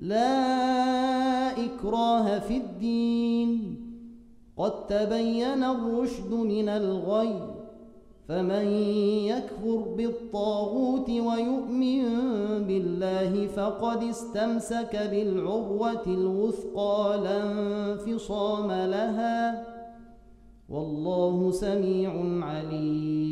لا إكراه في الدين، قد تبين الرشد من الغي، فمن يكفر بالطاغوت ويؤمن بالله فقد استمسك بالعروة الوثقى لا انفصام لها، والله سميع عليم.